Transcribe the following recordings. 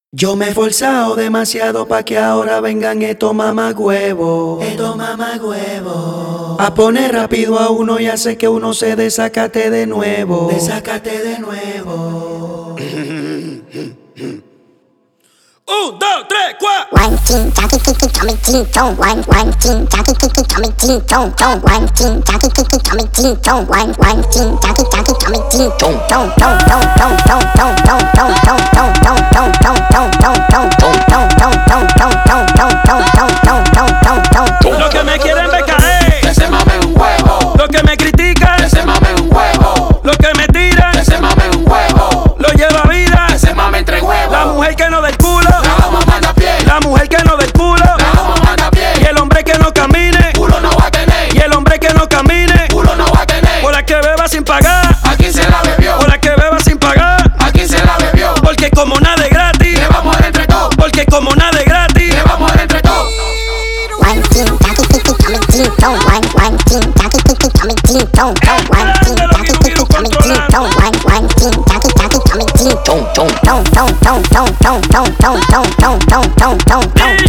Yo me he esforzado demasiado pa' que ahora vengan estos mamagüevos. A poner rápido a uno y hacer que uno se desacate de nuevo. Un, dos, tres, cuatro. One ting, jackie, kiki, tummy, ting, tong. One ting, jackie, kiki, tummy, ting, tong, tong. One ting, jackie, kiki, tummy, ting, tong. One ting, jackie, tummy, ting, tong, tong, tong, tong, tong, tong, tong, tong, tong, tong, tong, tong, tong, tong, tong, tong, tong. Los que me quieren ver caer, que se mame un huevo. los que me critican, Que se mame un huevo. los que me tiran, Que se mame un huevo. lo lleva vida. Que se mame entre huevos. La mujer que no del culo, La vamos a mandar pie. la mujer que no del culo, La vamos a mandar pie. y el hombre que no camine, Culo no va a tener. y el hombre que no camine, Culo no va a tener. por la que beba sin pagar, Aquí se la bebió. por la que beba sin pagar, Aquí se la bebió. porque como nada es gratis, Le vamos a dar entre todos. porque como nada es gratis. Le vamos a dar entre todos. One ting, jackie, kiki, tummy, ting, tong. One ting, jackie, kiki, tummy, ting, tong, tong. One ting, jackie, kiki, tummy, ting, tong. One ting, jackie, tummy, ting, tong, tong, tong, tong, tong, tong, tong, tong, tong, tong, tong, tong, tong, tong,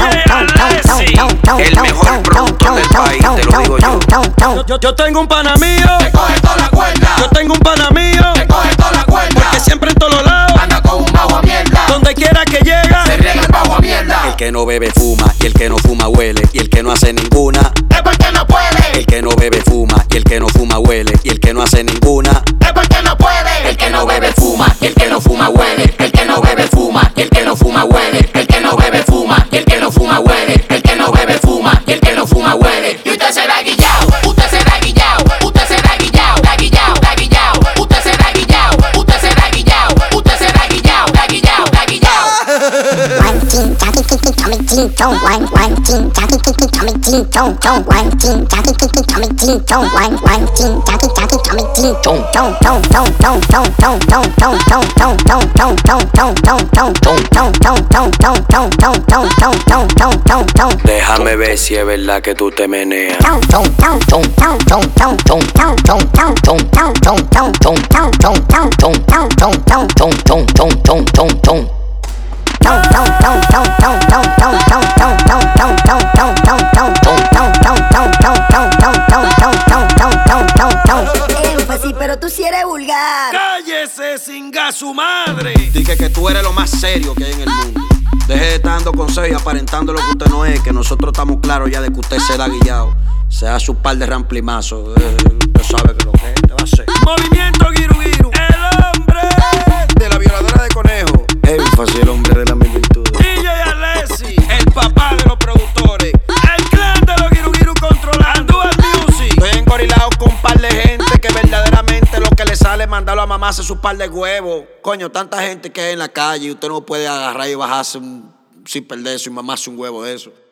El mejor productor del país, te lo digo yo. Yo tengo un pana mío, Te coge toda la cuerda. yo tengo un pana mío, Te coge toda la cuerda. que siempre en todos lados, Anda con un bajo a mierda. donde quiera que llega, Se riega el bajo a mierda. El que no bebe fuma y el que no fuma huele y el que no hace ninguna. Es porque no puede. El que no bebe fuma y el que no fuma huele y el que no hace ninguna. Es porque no puede. El que no bebe fuma y el que no fuma huele. El que no bebe fuma y el que no fuma huele. El que no bebe fuma y el que no fuma huele. El que no bebe fuma y el que no fuma huele. Y usted será guillao. Usted será guillao. Usted será guillao. Da guillao. Da guillao. Usted será guillao. Usted será guillao. Usted será guillao. Da guillao. Da guillao. One ting, jackie, kiki, tummy, ting, tong. One ting, jackie, kiki, tummy, ting, tong, tong. One ting, jackie, kiki, tummy, ting, tong. One ting, jackie, tummy, ting, tong, tong, tong, tong, tong, tong, tong, tong, tong, tong, tong, tong, tong, tong, tong, tong, tong. Déjame ver si es verdad que tú te meneas. Énfasis, pero tú sí eres vulgar. cállese singa su madre. Dije que tú eres lo más serio que hay en el mundo. Deje de estar dando consejos y aparentando lo que usted no es, que nosotros estamos claros ya de que usted se da guillado. Se da su par de ramplimazos. Usted sabe que lo que es, te va a hacer. Movimiento Giru Giru, el hombre De la violadora de conejo. Énfasis, el hombre de la mil virtudes. DJ Alessi, el papá de los productores, el clan de los Giru Giru controlando Dual Music. Estoy engorilado con un par de gente que verdaderamente lo que le sale es mandarlo a mamarse su par de huevos. Coño, tanta gente que hay en la calle y usted no puede agarrar y bajarse sin perder eso y mamarse un huevo de eso.